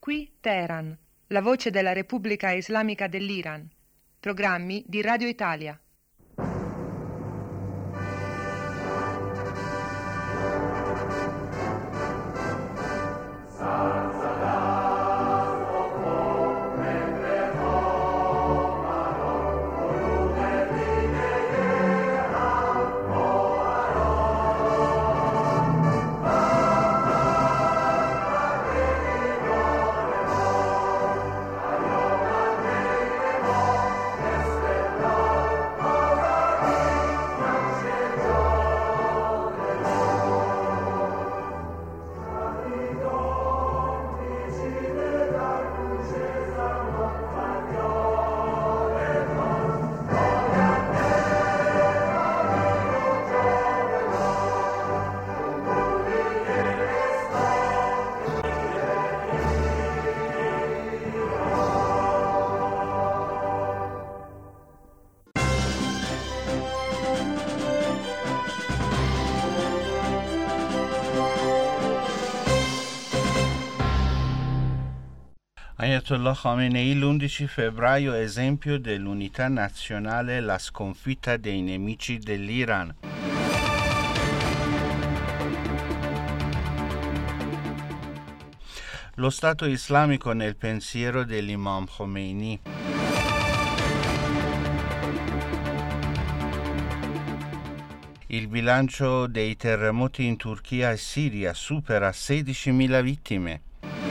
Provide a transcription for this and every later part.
Qui Teheran, la voce della Repubblica Islamica dell'Iran. Programmi di Radio Italia. Ayatollah Khamenei, l'11 febbraio, esempio dell'unità nazionale, la sconfitta dei nemici dell'Iran. Lo Stato islamico nel pensiero dell'Imam Khomeini. Il bilancio dei terremoti in Turchia e Siria supera 16.000 vittime.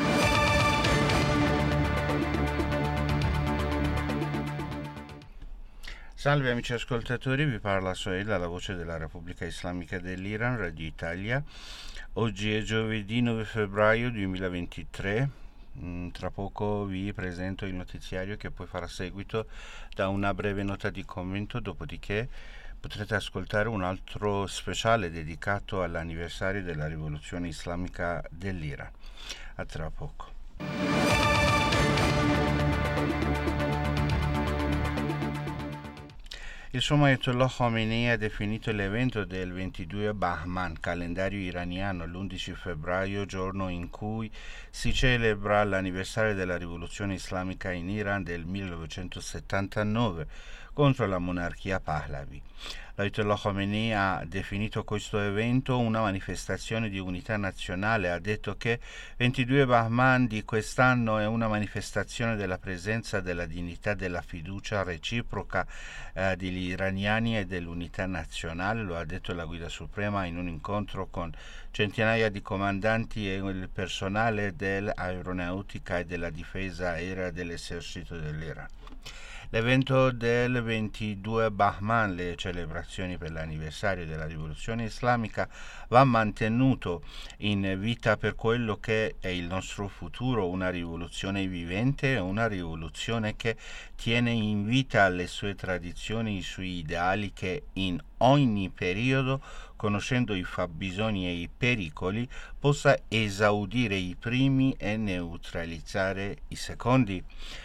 Salve amici ascoltatori, vi parla Soela, la voce della Repubblica Islamica dell'Iran, Radio Italia. Oggi è giovedì 9 febbraio 2023. Tra poco vi presento il notiziario che poi farà seguito da una breve nota di commento, dopodiché potrete ascoltare un altro speciale dedicato all'anniversario della rivoluzione islamica dell'Iran. A tra poco. Il suo Ayatollah Khomeini ha definito l'evento del 22 Bahman, calendario iraniano, l'11 febbraio, giorno in cui si celebra l'anniversario della rivoluzione islamica in Iran del 1979 contro la monarchia Pahlavi. L'Ayatollah Khomeini ha definito questo evento una manifestazione di unità nazionale. Ha detto che 22 Bahman di quest'anno è una manifestazione della presenza, della dignità, della fiducia reciproca degli iraniani e dell'unità nazionale. Lo ha detto la Guida Suprema in un incontro con centinaia di comandanti e il personale dell'aeronautica e della difesa aerea dell'esercito dell'Iran. L'evento del 22 Bahman, le celebrazioni per l'anniversario della rivoluzione islamica, va mantenuto in vita per quello che è il nostro futuro, una rivoluzione vivente, una rivoluzione che tiene in vita le sue tradizioni, i suoi ideali, che in ogni periodo, conoscendo i fabbisogni e i pericoli, possa esaudire i primi e neutralizzare i secondi.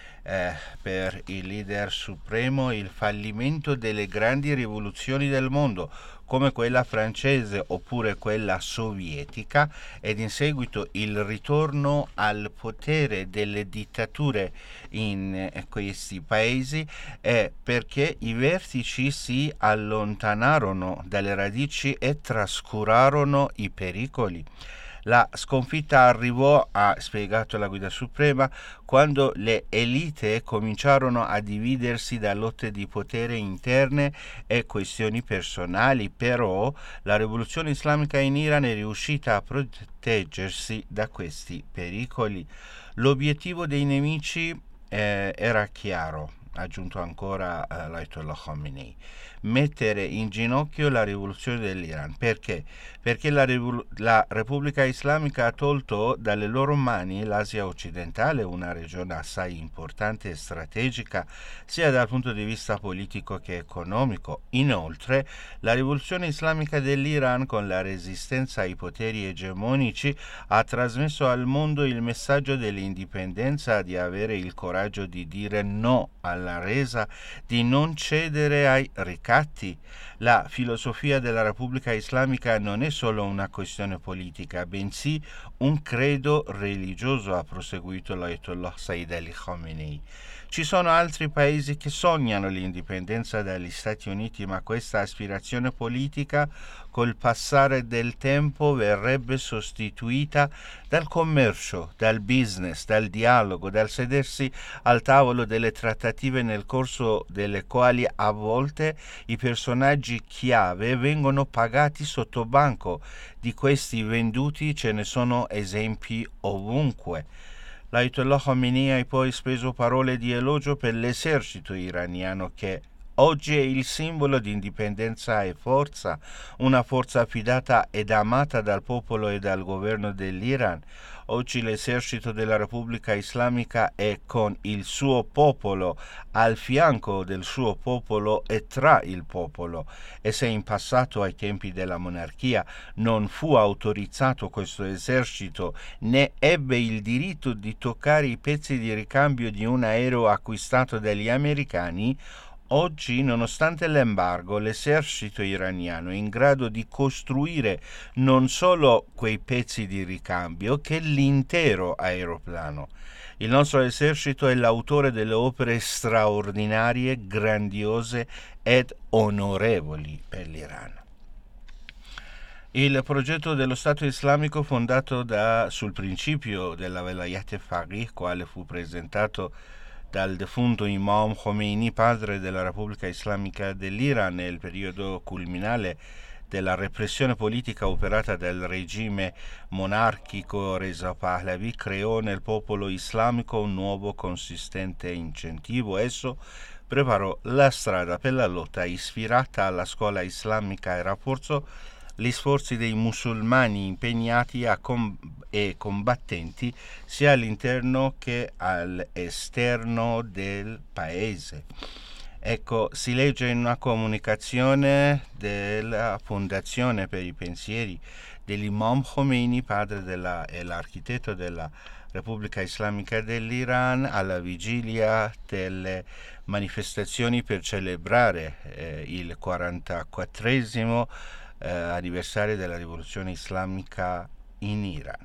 Per il leader supremo il fallimento delle grandi rivoluzioni del mondo, come quella francese oppure quella sovietica, ed in seguito il ritorno al potere delle dittature in questi paesi, è perché i vertici si allontanarono dalle radici e trascurarono i pericoli. La sconfitta arrivò, ha spiegato la Guida Suprema, quando le elite cominciarono a dividersi da lotte di potere interne e questioni personali, però la rivoluzione islamica in Iran è riuscita a proteggersi da questi pericoli. L'obiettivo dei nemici era chiaro, ha aggiunto ancora l'Ayatollah Khomeini: mettere in ginocchio la rivoluzione dell'Iran. Perché? Perché la Repubblica Islamica ha tolto dalle loro mani l'Asia occidentale, una regione assai importante e strategica sia dal punto di vista politico che economico. Inoltre, la rivoluzione islamica dell'Iran, con la resistenza ai poteri egemonici, ha trasmesso al mondo il messaggio dell'indipendenza, di avere il coraggio di dire no alla alla resa, di non cedere ai ricatti. La filosofia della Repubblica Islamica non è solo una questione politica, bensì un credo religioso, ha proseguito l'Ayatollah Said Ali Khamenei. Ci sono altri paesi che sognano l'indipendenza dagli Stati Uniti, ma questa aspirazione politica col passare del tempo verrebbe sostituita dal commercio, dal business, dal dialogo, dal sedersi al tavolo delle trattative nel corso delle quali a volte i personaggi chiave vengono pagati sotto banco. Di questi venduti ce ne sono esempi ovunque. L'Ayatollah Khamenei ha poi speso parole di elogio per l'esercito iraniano che oggi è il simbolo di indipendenza e forza, una forza affidata ed amata dal popolo e dal governo dell'Iran. Oggi l'esercito della Repubblica Islamica è con il suo popolo, al fianco del suo popolo e tra il popolo. E se in passato, ai tempi della monarchia, non fu autorizzato questo esercito, né ebbe il diritto di toccare i pezzi di ricambio di un aereo acquistato dagli americani, oggi, nonostante l'embargo, l'esercito iraniano è in grado di costruire non solo quei pezzi di ricambio, che l'intero aeroplano. Il nostro esercito è l'autore delle opere straordinarie, grandiose ed onorevoli per l'Iran. Il progetto dello Stato islamico fondato sul principio della Velayat Faqih, quale fu presentato dal defunto Imam Khomeini, padre della Repubblica Islamica dell'Iran, nel periodo culminale della repressione politica operata dal regime monarchico Reza Pahlavi, creò nel popolo islamico un nuovo consistente incentivo. Esso preparò la strada per la lotta ispirata alla scuola islamica e rafforzò gli sforzi dei musulmani impegnati e combattenti sia all'interno che all'esterno del paese. Ecco, si legge in una comunicazione della Fondazione per i Pensieri dell'Imam Khomeini, padre e l'architetto della Repubblica Islamica dell'Iran, alla vigilia delle manifestazioni per celebrare il 44esimo anniversario della rivoluzione islamica in Iran.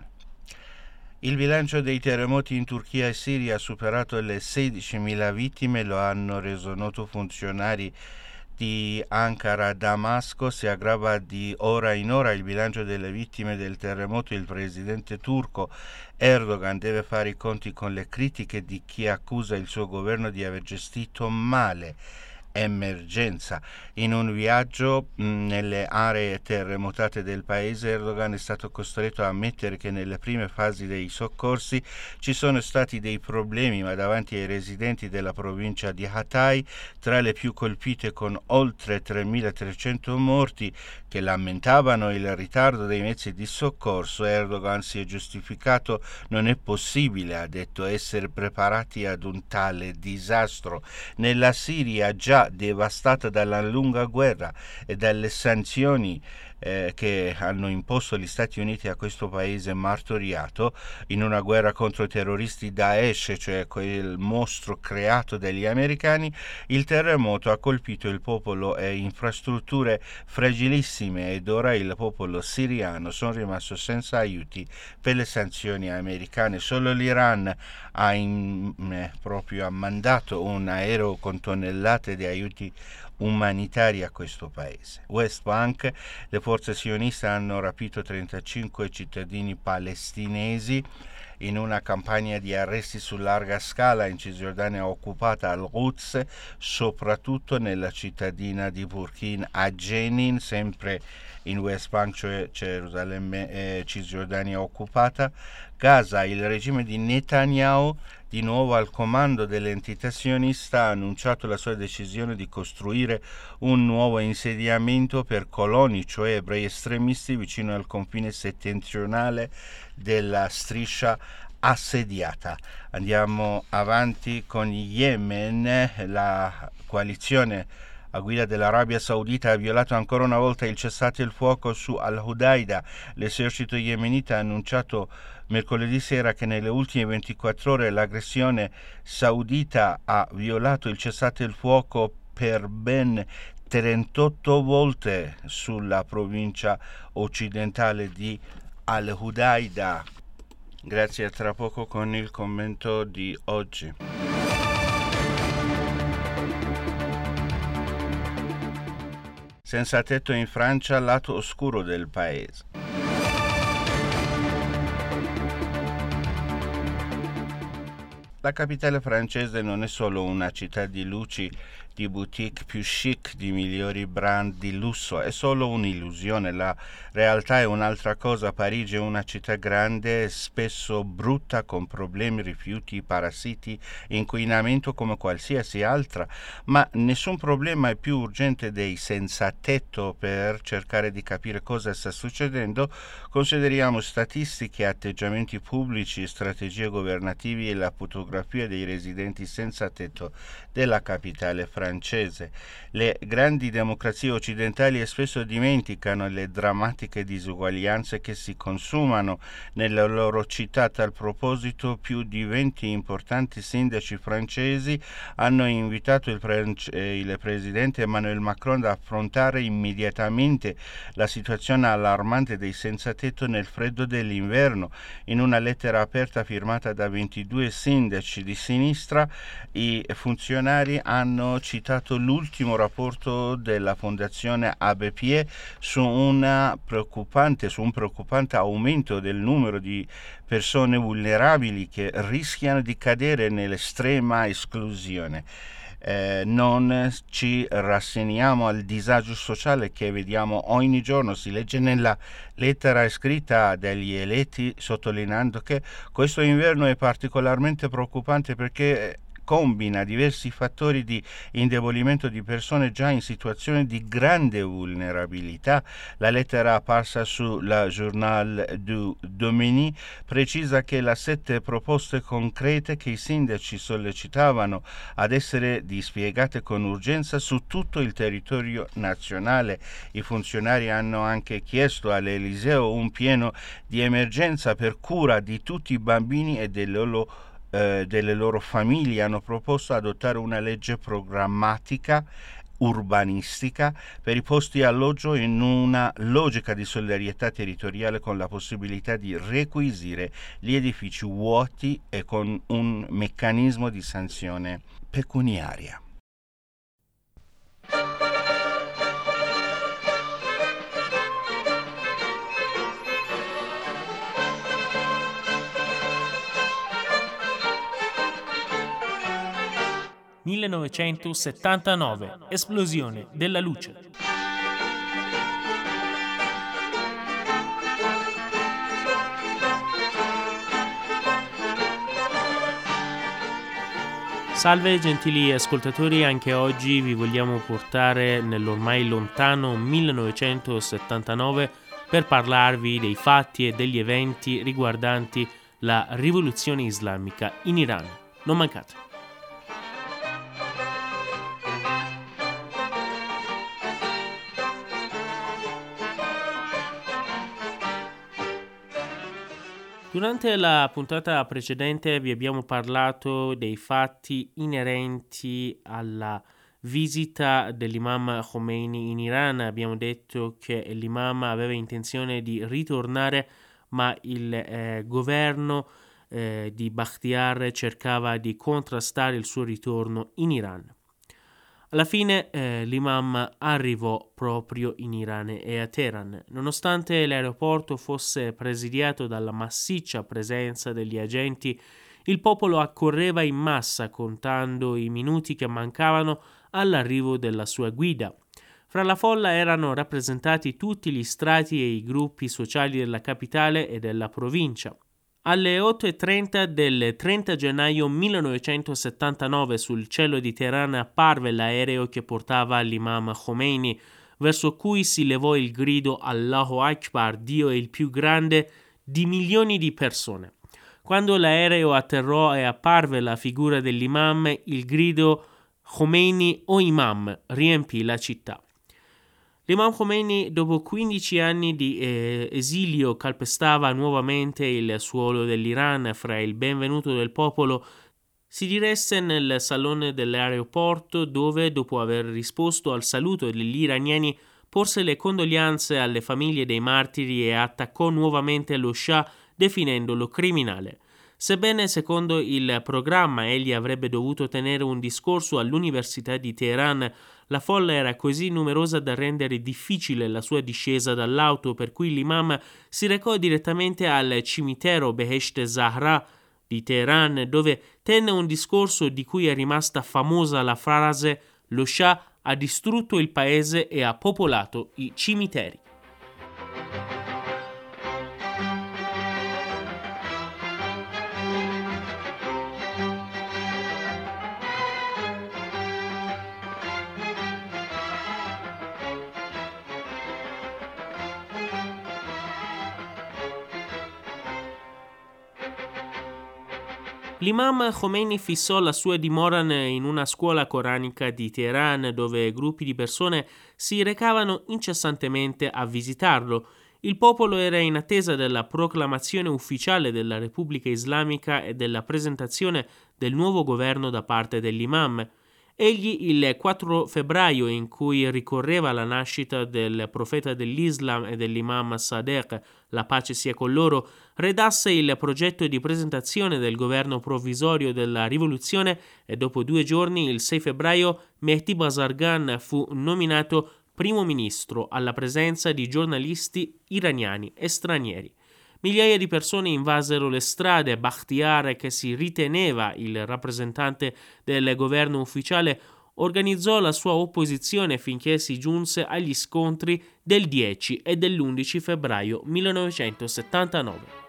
Il bilancio dei terremoti in Turchia e Siria ha superato le 16.000 vittime, lo hanno reso noto funzionari di Ankara. Damasco si aggrava di ora in ora il bilancio delle vittime del terremoto. Il presidente turco Erdogan deve fare i conti con le critiche di chi accusa il suo governo di aver gestito male emergenza. In un viaggio nelle aree terremotate del paese, Erdogan è stato costretto a ammettere che nelle prime fasi dei soccorsi ci sono stati dei problemi, ma davanti ai residenti della provincia di Hatay, tra le più colpite con oltre 3.300 morti, che lamentavano il ritardo dei mezzi di soccorso, Erdogan si è giustificato: non è possibile, ha detto, essere preparati ad un tale disastro. Nella Siria, già devastata dalla lunga guerra e dalle sanzioni che hanno imposto gli Stati Uniti a questo paese martoriato in una guerra contro i terroristi Daesh, cioè quel mostro creato dagli americani, il terremoto ha colpito il popolo e infrastrutture fragilissime, ed ora il popolo siriano sono rimasto senza aiuti per le sanzioni americane. Solo l'Iran ha mandato un aereo con tonnellate di aiuti umanitari a questo paese. West Bank, le forze sioniste hanno rapito 35 cittadini palestinesi in una campagna di arresti su larga scala in Cisgiordania occupata, al-Quds, soprattutto nella cittadina di Burkin a Jenin, sempre in West Bank, cioè Gerusalemme, Cisgiordania occupata. Gaza, il regime di Netanyahu, di nuovo al comando dell'entità sionista, ha annunciato la sua decisione di costruire un nuovo insediamento per coloni, cioè ebrei estremisti, vicino al confine settentrionale della striscia assediata. Andiamo avanti con Yemen. La coalizione a guida dell'Arabia Saudita, ha violato ancora una volta il cessate il fuoco su Al-Hudaida. L'esercito yemenita ha annunciato mercoledì sera che nelle ultime 24 ore l'aggressione saudita ha violato il cessate il fuoco per ben 38 volte sulla provincia occidentale di Al-Hudaida. Grazie, a tra poco con il commento di oggi. Senza tetto in Francia, lato oscuro del paese. La capitale francese non è solo una città di luci, di boutique più chic, di migliori brand di lusso, è solo un'illusione. La realtà è un'altra cosa. Parigi è una città grande, spesso brutta, con problemi, rifiuti, parassiti, inquinamento come qualsiasi altra, ma nessun problema è più urgente dei senza tetto. Per cercare di capire cosa sta succedendo, consideriamo statistiche, atteggiamenti pubblici, strategie governative e la fotografia dei residenti senza tetto della capitale francese. Le grandi democrazie occidentali spesso dimenticano le drammatiche disuguaglianze che si consumano nelle loro città. A tal proposito, più di 20 importanti sindaci francesi hanno invitato il presidente Emmanuel Macron ad affrontare immediatamente la situazione allarmante dei senza tetto nel freddo dell'inverno. In una lettera aperta firmata da 22 sindaci di sinistra, i funzionari hanno citato l'ultimo rapporto della Fondazione Abbé Pierre su un preoccupante aumento del numero di persone vulnerabili che rischiano di cadere nell'estrema esclusione. Non ci rassegniamo al disagio sociale che vediamo ogni giorno. Si legge nella lettera scritta dagli eletti, sottolineando che questo inverno è particolarmente preoccupante perché combina diversi fattori di indebolimento di persone già in situazioni di grande vulnerabilità. La lettera apparsa sulla Journal du Domini precisa che le 7 proposte concrete che i sindaci sollecitavano ad essere dispiegate con urgenza su tutto il territorio nazionale. I funzionari hanno anche chiesto all'Eliseo un piano di emergenza per cura di tutti i bambini e delle loro famiglie. Hanno proposto di adottare una legge programmatica urbanistica per i posti alloggio in una logica di solidarietà territoriale, con la possibilità di requisire gli edifici vuoti e con un meccanismo di sanzione pecuniaria. (1979) Esplosione della luce. Salve gentili ascoltatori, anche oggi vi vogliamo portare nell'ormai lontano 1979 per parlarvi dei fatti e degli eventi riguardanti la rivoluzione islamica in Iran. Non mancate. Durante la puntata precedente vi abbiamo parlato dei fatti inerenti alla visita dell'imam Khomeini in Iran. Abbiamo detto che l'imam aveva intenzione di ritornare, ma il governo di Bakhtiar cercava di contrastare il suo ritorno in Iran. Alla fine l'imam arrivò proprio in Iran e a Teheran. Nonostante l'aeroporto fosse presidiato dalla massiccia presenza degli agenti, il popolo accorreva in massa contando i minuti che mancavano all'arrivo della sua guida. Fra la folla erano rappresentati tutti gli strati e i gruppi sociali della capitale e della provincia. Alle 8:30 del 30 gennaio 1979 sul cielo di Teheran apparve l'aereo che portava l'imam Khomeini, verso cui si levò il grido Allahu Akbar, Dio è il più grande, di milioni di persone. Quando l'aereo atterrò e apparve la figura dell'imam, il grido Khomeini o imam riempì la città. L'imam Khomeini, dopo 15 anni di esilio, calpestava nuovamente il suolo dell'Iran. Fra il benvenuto del popolo si diresse nel salone dell'aeroporto dove, dopo aver risposto al saluto degli iraniani, porse le condoglianze alle famiglie dei martiri e attaccò nuovamente lo Shah definendolo criminale. Sebbene secondo il programma egli avrebbe dovuto tenere un discorso all'Università di Teheran, la folla era così numerosa da rendere difficile la sua discesa dall'auto, per cui l'imam si recò direttamente al cimitero Behesht Zahra di Teheran, dove tenne un discorso di cui è rimasta famosa la frase «Lo Shah ha distrutto il paese e ha popolato i cimiteri». L'imam Khomeini fissò la sua dimora in una scuola coranica di Teheran, dove gruppi di persone si recavano incessantemente a visitarlo. Il popolo era in attesa della proclamazione ufficiale della Repubblica Islamica e della presentazione del nuovo governo da parte dell'imam. Egli, il 4 febbraio, in cui ricorreva la nascita del profeta dell'Islam e dell'imam Sadegh, la pace sia con loro, redasse il progetto di presentazione del governo provvisorio della rivoluzione e dopo 2 giorni, il 6 febbraio, Mehdi Bazargan fu nominato primo ministro alla presenza di giornalisti iraniani e stranieri. Migliaia di persone invasero le strade. Bakhtiar, che si riteneva il rappresentante del governo ufficiale, organizzò la sua opposizione finché si giunse agli scontri del 10 e dell'11 febbraio 1979.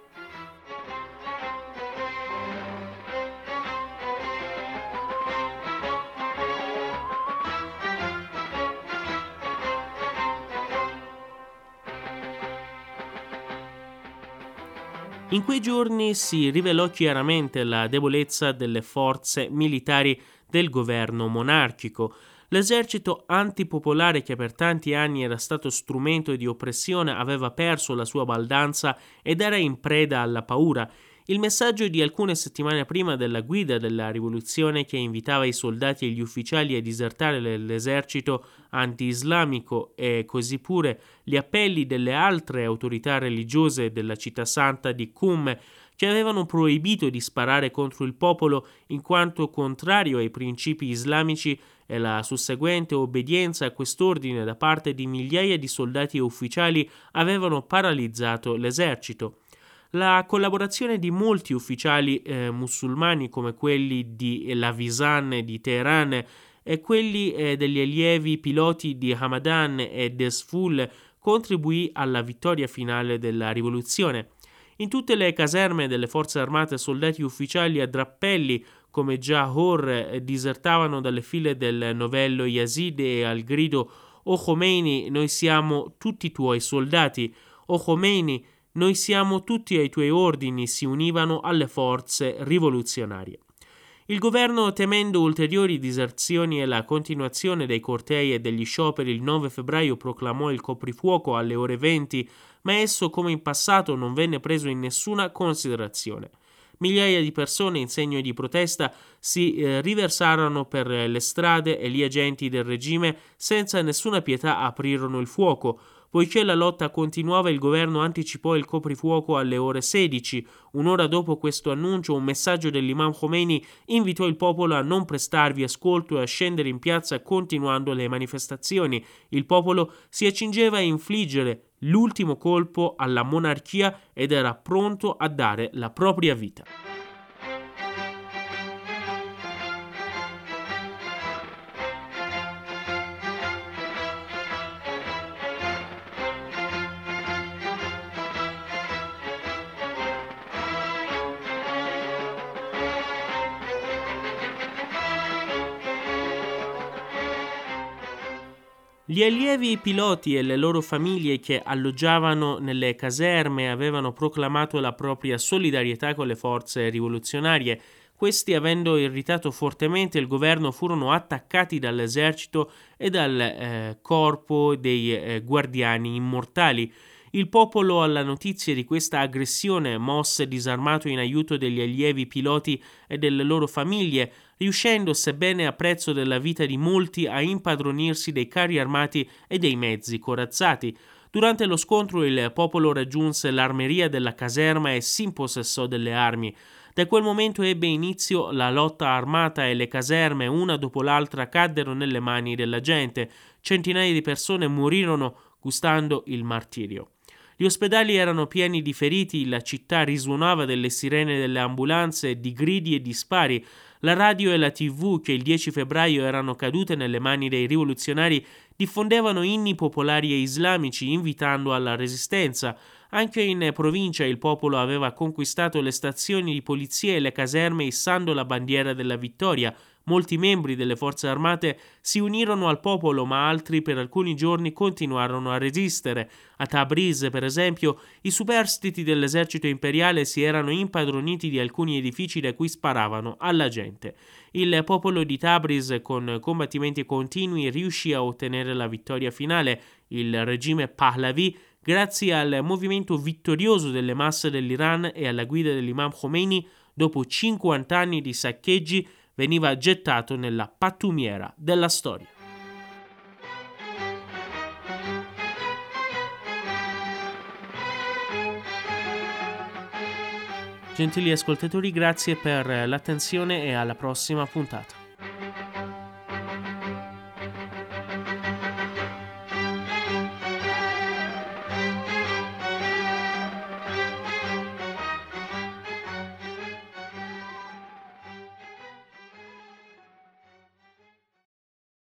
In quei giorni si rivelò chiaramente la debolezza delle forze militari del governo monarchico. L'esercito antipopolare, che per tanti anni era stato strumento di oppressione, aveva perso la sua baldanza ed era in preda alla paura. Il messaggio di alcune settimane prima della guida della rivoluzione, che invitava i soldati e gli ufficiali a disertare l'esercito anti-islamico, e così pure gli appelli delle altre autorità religiose della città santa di Qum, che avevano proibito di sparare contro il popolo in quanto contrario ai principi islamici, e la susseguente obbedienza a quest'ordine da parte di migliaia di soldati e ufficiali avevano paralizzato l'esercito. La collaborazione di molti ufficiali musulmani, come quelli di Lavizan di Teheran e quelli degli allievi piloti di Hamadan e Desful, contribuì alla vittoria finale della rivoluzione. In tutte le caserme delle forze armate, soldati ufficiali a drappelli come Jahor disertavano dalle file del novello Yazid e al grido «O Khomeini, noi siamo tutti tuoi soldati! O Khomeini, noi siamo tutti ai tuoi ordini!» si univano alle forze rivoluzionarie. Il governo, temendo ulteriori diserzioni e la continuazione dei cortei e degli scioperi, il 9 febbraio proclamò il coprifuoco alle ore 20, ma esso, come in passato, non venne preso in nessuna considerazione. Migliaia di persone, in segno di protesta, si riversarono per le strade e gli agenti del regime senza nessuna pietà aprirono il fuoco. Poiché la lotta continuava, il governo anticipò il coprifuoco alle ore 16. Un'ora dopo questo annuncio, un messaggio dell'imam Khomeini invitò il popolo a non prestarvi ascolto e a scendere in piazza continuando le manifestazioni. Il popolo si accingeva a infliggere l'ultimo colpo alla monarchia ed era pronto a dare la propria vita. Gli allievi piloti e le loro famiglie che alloggiavano nelle caserme avevano proclamato la propria solidarietà con le forze rivoluzionarie. Questi, avendo irritato fortemente il governo, furono attaccati dall'esercito e dal corpo dei guardiani immortali. Il popolo, alla notizia di questa aggressione, mosse disarmato in aiuto degli allievi piloti e delle loro famiglie, riuscendo, sebbene a prezzo della vita di molti, a impadronirsi dei carri armati e dei mezzi corazzati. Durante lo scontro il popolo raggiunse l'armeria della caserma e si impossessò delle armi. Da quel momento ebbe inizio la lotta armata e le caserme, una dopo l'altra, caddero nelle mani della gente. Centinaia di persone morirono gustando il martirio. Gli ospedali erano pieni di feriti, la città risuonava delle sirene delle ambulanze, di gridi e di spari. La radio e la TV, che il 10 febbraio erano cadute nelle mani dei rivoluzionari, diffondevano inni popolari e islamici invitando alla resistenza. Anche in provincia il popolo aveva conquistato le stazioni di polizia e le caserme issando la bandiera della vittoria. Molti membri delle forze armate si unirono al popolo, ma altri per alcuni giorni continuarono a resistere. A Tabriz, per esempio, i superstiti dell'esercito imperiale si erano impadroniti di alcuni edifici da cui sparavano alla gente. Il popolo di Tabriz, con combattimenti continui, riuscì a ottenere la vittoria finale. Il regime Pahlavi, grazie al movimento vittorioso delle masse dell'Iran e alla guida dell'Imam Khomeini, dopo 50 anni di saccheggi, veniva gettato nella pattumiera della storia. Gentili ascoltatori, grazie per l'attenzione e alla prossima puntata.